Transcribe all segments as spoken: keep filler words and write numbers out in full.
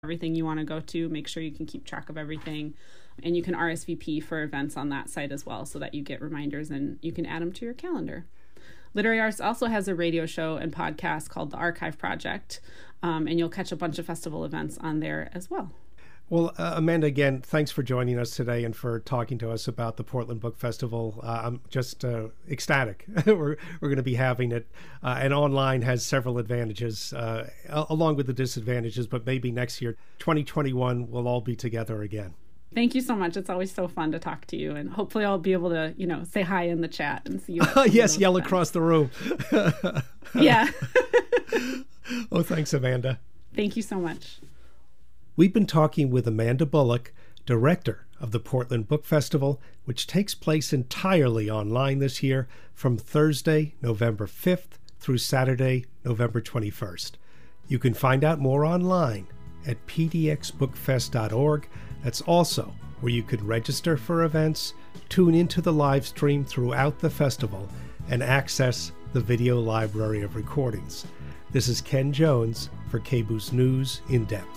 everything you want to go to, make sure you can keep track of everything. And you can R S V P for events on that site as well so that you get reminders and you can add them to your calendar. Literary Arts also has a radio show and podcast called The Archive Project, um, and you'll catch a bunch of festival events on there as well. Well, uh, Amanda, again, thanks for joining us today and for talking to us about the Portland Book Festival. Uh, I'm just uh, ecstatic. we're we're going to be having it. Uh, and online has several advantages, uh, along with the disadvantages, but maybe next year, twenty twenty-one, we'll all be together again. Thank you so much. It's always so fun to talk to you, and hopefully I'll be able to, you know, say hi in the chat and see you. Yes, yell events. Across the room. Yeah. Oh, thanks, Amanda. Thank you so much. We've been talking with Amanda Bullock, director of the Portland Book Festival, which takes place entirely online this year from Thursday, November fifth through Saturday, November twenty-first. You can find out more online at p d x book fest dot org. That's also where you could register for events, tune into the live stream throughout the festival, and access the video library of recordings. This is Ken Jones for K B O S News In Depth.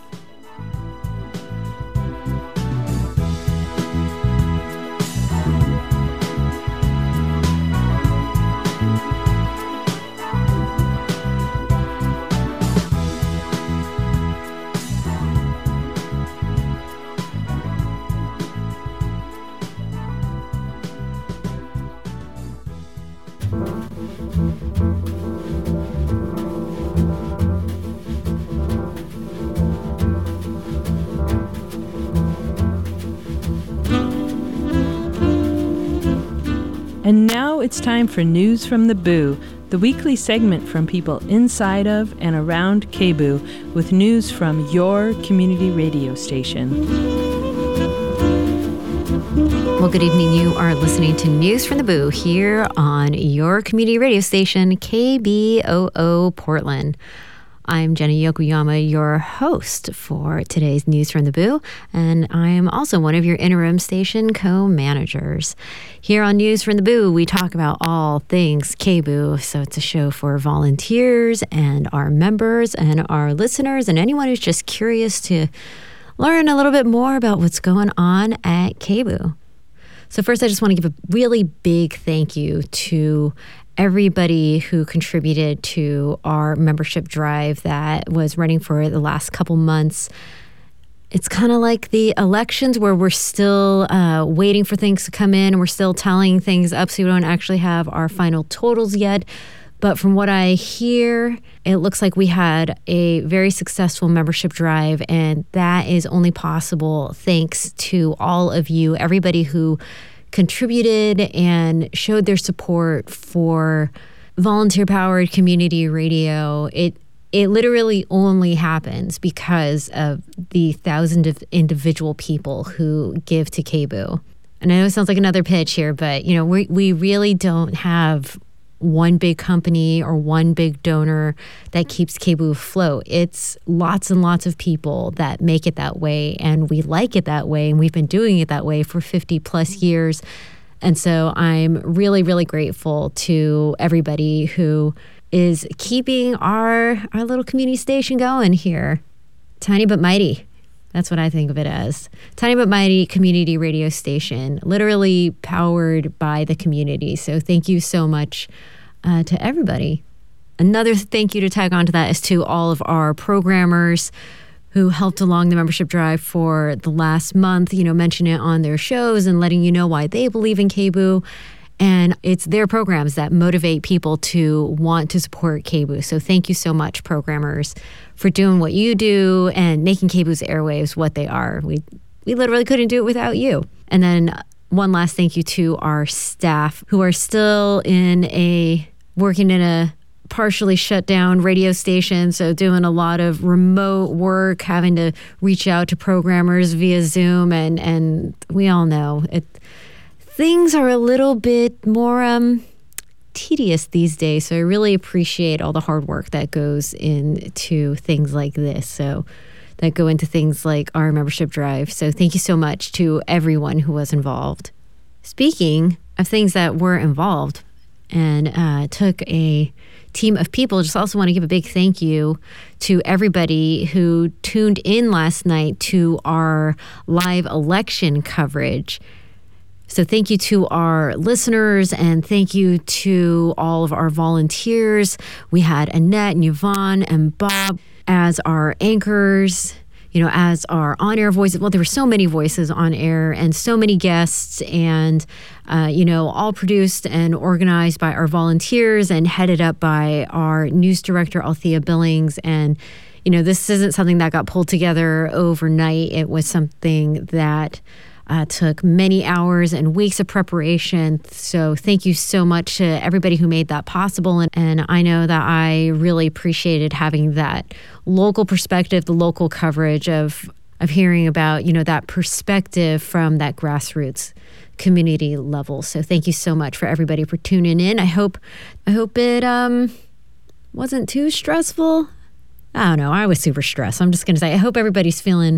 And now it's time for News from the Boo, the weekly segment from people inside of and around K B O, with news from your community radio station. Well, good evening. You are listening to News from the Boo here on your community radio station, K B O O Portland. I'm Jenny Yokoyama, your host for today's News from the Boo, and I am also one of your interim station co-managers. Here on News from the Boo, we talk about all things K B O, so it's a show for volunteers and our members and our listeners and anyone who's just curious to learn a little bit more about what's going on at K B O. So first, I just want to give a really big thank you to everybody who contributed to our membership drive that was running for the last couple months. It's kind of like the elections where we're still uh, waiting for things to come in. We're still tallying things up, so we don't actually have our final totals yet. But from what I hear, it looks like we had a very successful membership drive, and that is only possible thanks to all of you, everybody who contributed and showed their support for volunteer-powered community radio. It it literally only happens because of the thousands of individual people who give to K B O. And I know it sounds like another pitch here, but you know, we we really don't have one big company or one big donor that keeps K B O afloat. It's lots and lots of people that make it that way, and we like it that way, and we've been doing it that way for fifty plus years. And so I'm really, really grateful to everybody who is keeping our our little community station going here. Tiny but mighty. That's what I think of it as. Tiny but mighty community radio station, literally powered by the community. So thank you so much uh, to everybody. Another thank you to tag on to that is to all of our programmers who helped along the membership drive for the last month, you know, mention it on their shows and letting you know why they believe in K B O. And it's their programs that motivate people to want to support K B O. So thank you so much, programmers, for doing what you do and making K B O's airwaves what they are. We we literally couldn't do it without you. And then one last thank you to our staff who are still in a working in a partially shut down radio station, so doing a lot of remote work, having to reach out to programmers via Zoom, and and we all know it. Things are a little bit more um, tedious these days, so I really appreciate all the hard work that goes into things like this. So that go into things like our membership drive. So thank you so much to everyone who was involved. Speaking of things that were involved, and uh, took a team of people. Just also want to give a big thank you to everybody who tuned in last night to our live election coverage. So thank you to our listeners, and thank you to all of our volunteers. We had Annette and Yvonne and Bob as our anchors, you know, as our on-air voices. Well, there were so many voices on air and so many guests, and, uh, you know, all produced and organized by our volunteers and headed up by our news director, Althea Billings. And, you know, this isn't something that got pulled together overnight. It was something that uh, took many hours and weeks of preparation. So thank you so much to everybody who made that possible. And, and I know that I really appreciated having that local perspective, the local coverage of of hearing about, you know, that perspective from that grassroots community level. So thank you so much for everybody for tuning in. I hope I hope it um wasn't too stressful. I don't know. I was super stressed. I'm just gonna say I hope everybody's feeling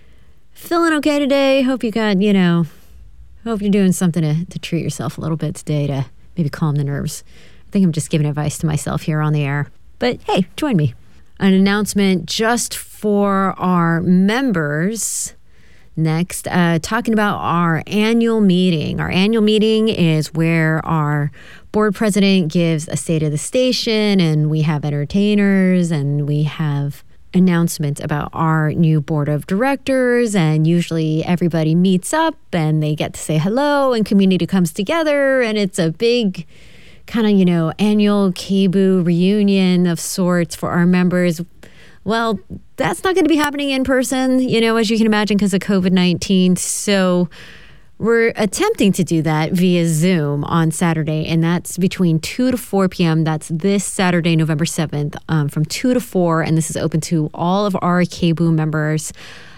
feeling okay today. Hope you got, you know, hope you're doing something to, to treat yourself a little bit today to maybe calm the nerves. I think I'm just giving advice to myself here on the air. But hey, join me. An announcement just for our members next, uh, talking about our annual meeting. Our annual meeting is where our board president gives a state of the station, and we have entertainers, and we have announcements about our new board of directors, and usually everybody meets up and they get to say hello, and community comes together, and it's a big kind of, you know, annual K B U reunion of sorts for our members. Well, that's not going to be happening in person, you know, as you can imagine, because of COVID nineteen. So we're attempting to do that via Zoom on Saturday, and that's between two to four p.m. That's this Saturday, November seventh, um, from two to four, and this is open to all of our K B U members.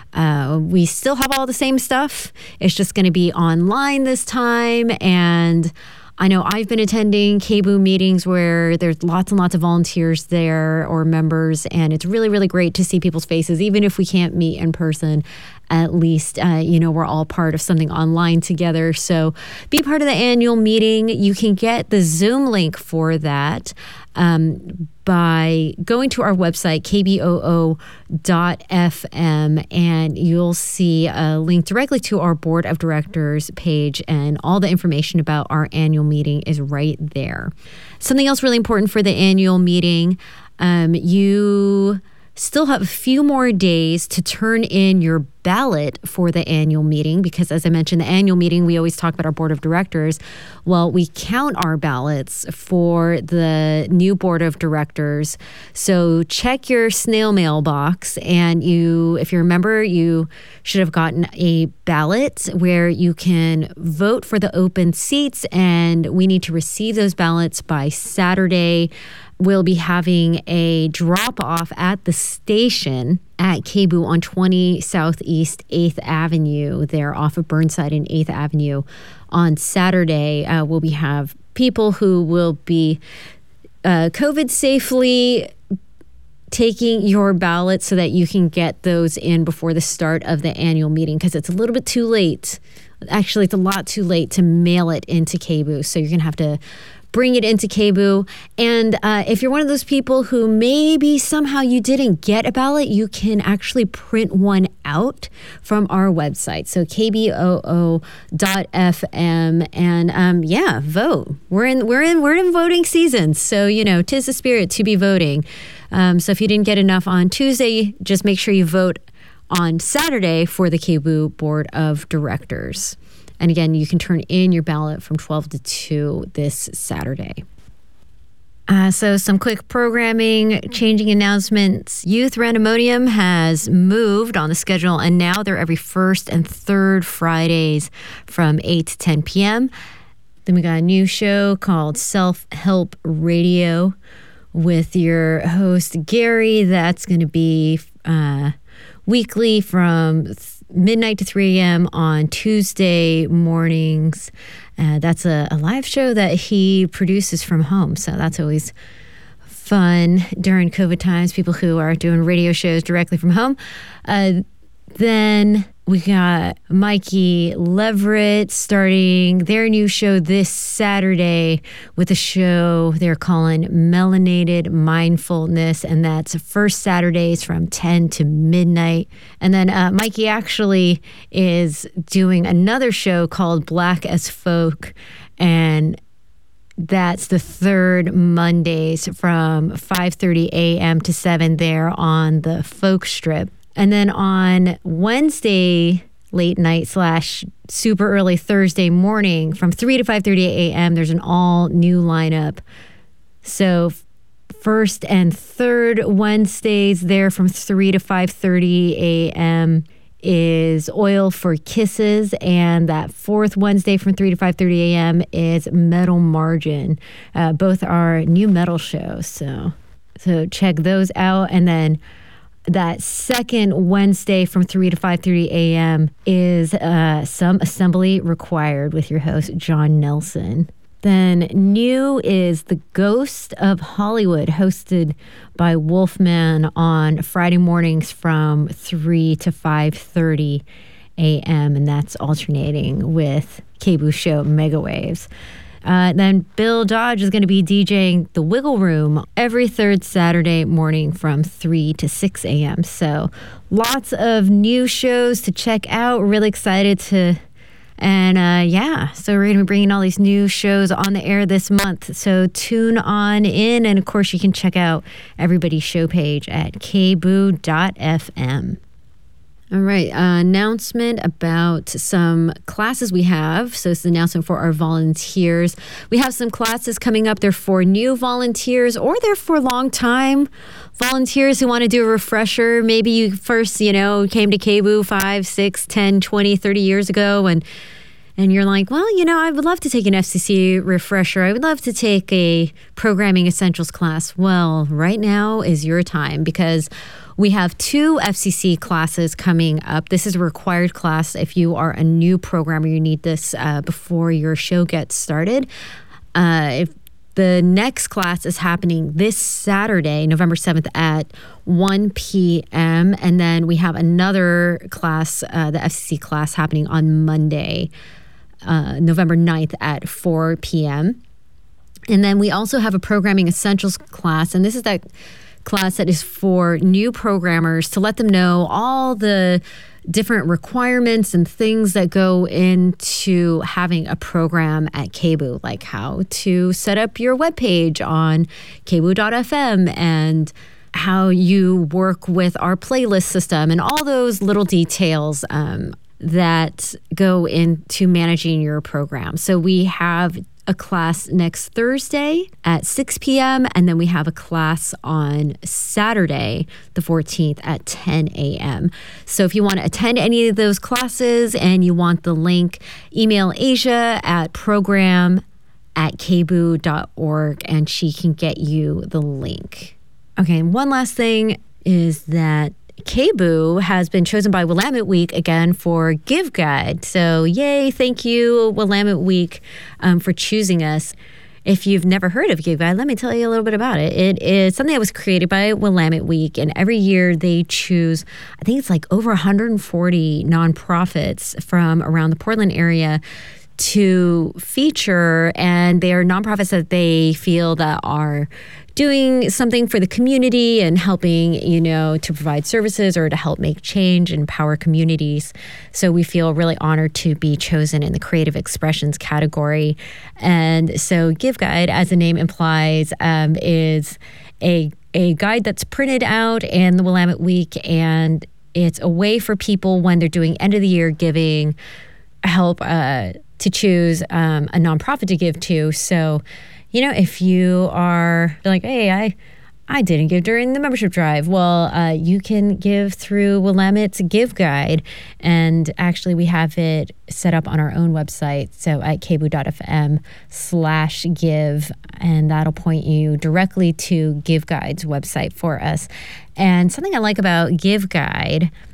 Uh, we still have all the same stuff. It's just going to be online this time, and I know I've been attending K B U meetings where there's lots and lots of volunteers there or members, and it's really, really great to see people's faces, even if we can't meet in person. At least, uh, you know, we're all part of something online together. So be part of the annual meeting. You can get the Zoom link for that um, by going to our website, k b o o dot f m, and you'll see a link directly to our board of directors page, and all the information about our annual meeting is right there. Something else really important for the annual meeting, um, you still have a few more days to turn in your ballot for the annual meeting, because as I mentioned, the annual meeting, we always talk about our board of directors. Well, we count our ballots for the new board of directors. So check your snail mail box, and you, if you remember, you should have gotten a ballot where you can vote for the open seats, and we need to receive those ballots by Saturday. We'll be having a drop-off at the station at K B U on twenty Southeast eighth Avenue, there off of Burnside and eighth Avenue. On Saturday, uh, we'll be have people who will be uh, COVID safely taking your ballot so that you can get those in before the start of the annual meeting, because it's a little bit too late. Actually, it's a lot too late to mail it into K B U, so you're going to have to bring it into K B U. And uh, if you're one of those people who maybe somehow you didn't get a ballot, you can actually print one out from our website. So k b o o dot f m, and um, yeah, vote. We're in we're in we're in voting season. So, you know, 'tis the spirit to be voting. Um, so if you didn't get enough on Tuesday, just make sure you vote on Saturday for the K B U Board of Directors. And again, you can turn in your ballot from twelve to two this Saturday. Uh, so some quick programming, changing announcements. Youth Randemonium has moved on the schedule, and now they're every first and third Fridays from eight to ten p.m. Then we got a new show called Self-Help Radio with your host, Gary. That's going to be uh, weekly from midnight to three a.m. on Tuesday mornings. Uh, that's a, a live show that he produces from home. So that's always fun during COVID times, people who are doing radio shows directly from home. Uh, Then we got Mikey Leverett starting their new show this Saturday with a show they're calling Melanated Mindfulness, and that's first Saturdays from ten to midnight. And then uh, Mikey actually is doing another show called Black as Folk, and that's the third Mondays from five thirty a.m. to seven there on the Folk Strip. And then on Wednesday late night slash super early Thursday morning from three to five thirty a.m. there's an all new lineup. So first and third Wednesdays there from three to five thirty a.m. is Oil for Kisses, and that fourth Wednesday from three to five thirty a.m. is Metal Margin. Uh, both are new metal shows, so so check those out. And then that second Wednesday from three to five thirty a.m. is uh, Some Assembly Required with your host, John Nelson. Then new is The Ghost of Hollywood, hosted by Wolfman on Friday mornings from three to five thirty a.m., and that's alternating with K B O O show Megawaves. Uh, then Bill Dodge is going to be DJing The Wiggle Room every third Saturday morning from three to six a.m. So lots of new shows to check out. Really excited to, and uh, yeah, so we're going to be bringing all these new shows on the air this month. So tune on in, and of course you can check out everybody's show page at k b o o dot f m. All right, uh, announcement about some classes we have. So it's an announcement for our volunteers. We have some classes coming up. They're for new volunteers, or they're for long-time volunteers who want to do a refresher. Maybe you first, you know, came to K B O O five, six, ten, twenty, thirty years ago, and and you're like, well, you know, I would love to take an F C C refresher. I would love to take a Programming Essentials class. Well, right now is your time, because we have two F C C classes coming up. This is a required class. If you are a new programmer, you need this uh, before your show gets started. Uh, if the next class is happening this Saturday, November seventh at one p.m. And then we have another class, uh, the F C C class, happening on Monday, uh, November ninth at four p.m. And then we also have a Programming Essentials class, and this is that class that is for new programmers to let them know all the different requirements and things that go into having a program at K B O O, like how to set up your webpage on k b o o dot f m and how you work with our playlist system and all those little details um, that go into managing your program. So we have a class next Thursday at six p.m. and then we have a class on Saturday, the fourteenth at ten a.m. So if you want to attend any of those classes and you want the link, email Asia at program at k b o o dot org and she can get you the link. Okay, and one last thing is that K B O O has been chosen by Willamette Week again for Give Guide. So yay, thank you, Willamette Week, um, for choosing us. If you've never heard of Give Guide, let me tell you a little bit about it. It is something that was created by Willamette Week, and every year they choose, I think it's like over one hundred forty nonprofits from around the Portland area to feature, and they are nonprofits that they feel that are doing something for the community and helping, you know, to provide services or to help make change and empower communities. So we feel really honored to be chosen in the creative expressions category. And so Give Guide, as the name implies, um, is a a guide that's printed out in the Willamette Week, and it's a way for people when they're doing end of the year giving help uh, to choose um, a nonprofit to give to. So, you know, if you are like, hey, I I didn't give during the membership drive, well, uh, you can give through Willamette's Give Guide. And actually, we have it set up on our own website, so at k b o o dot f m slash give, and that'll point you directly to Give Guide's website for us. And something I like about Give Guide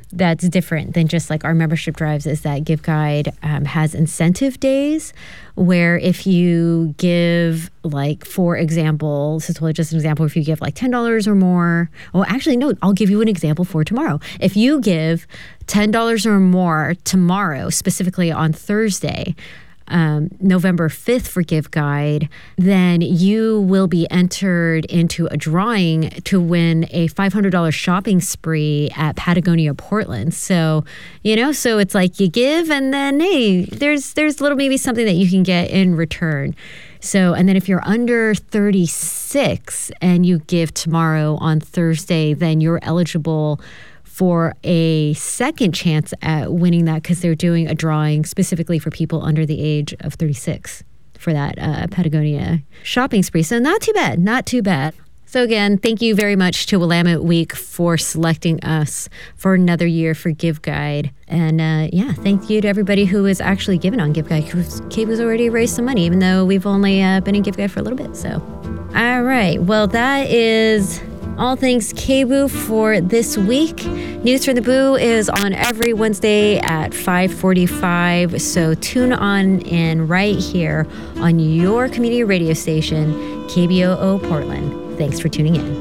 that's different than just like our membership drives is that Give Guide um, has incentive days where if you give, like, for example, this is totally just an example, if you give like ten dollars or more, well, actually, no, I'll give you an example for tomorrow. If you give ten dollars or more tomorrow, specifically on Thursday, Um, November fifth for Give Guide, then you will be entered into a drawing to win a five hundred dollars shopping spree at Patagonia Portland. So, you know, so it's like you give and then, hey, there's there's little maybe something that you can get in return. So, and then if you're under thirty-six and you give tomorrow on Thursday, then you're eligible for a second chance at winning that because they're doing a drawing specifically for people under the age of thirty-six for that uh, Patagonia shopping spree. So not too bad, not too bad. So again, thank you very much to Willamette Week for selecting us for another year for Give Guide. And uh, yeah, thank you to everybody who has actually given on Give Guide. K B Oo's already raised some money, even though we've only uh, been in Give Guide for a little bit. So, all right. Well, that is all things K B O O for this week. News from the Boo is on every Wednesday at five forty-five, so tune on in right here on your community radio station, K B O O Portland. Thanks for tuning in.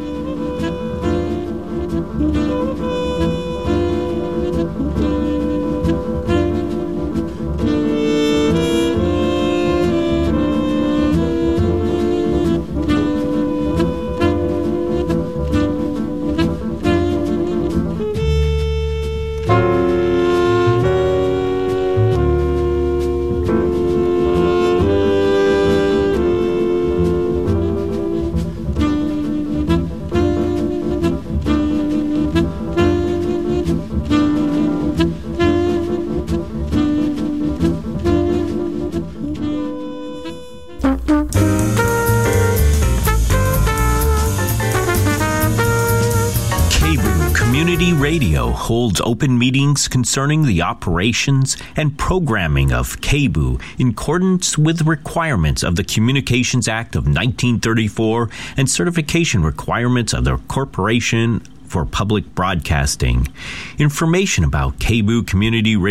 Radio holds open meetings concerning the operations and programming of K B O O in accordance with requirements of the Communications Act of nineteen thirty-four and certification requirements of the Corporation for Public Broadcasting. Information about K B O O Community Radio